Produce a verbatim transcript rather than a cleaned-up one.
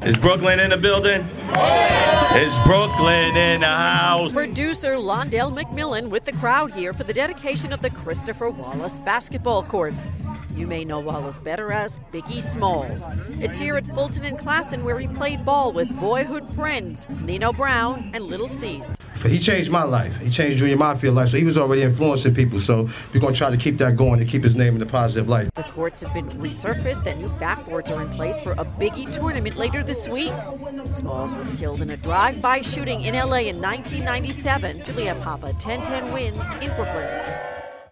Is Brooklyn in the building? Is Brooklyn in the house? Producer Londell McMillan with the crowd here for the dedication of the Christopher Wallace basketball courts. You may know Wallace better as Biggie Smalls. It's here at Fulton and Classen where he played ball with boyhood friends Nino Brown and Little C's. He changed my life. He changed Junior Mafia life, so he was already influencing people. So we're going to try to keep that going and keep his name in a positive light. The courts have been resurfaced and new backboards are in place for a Biggie tournament later this week. Smalls was killed in a drive-by shooting in L A in nineteen ninety-seven. Julia Papa, ten ten wins in Brooklyn.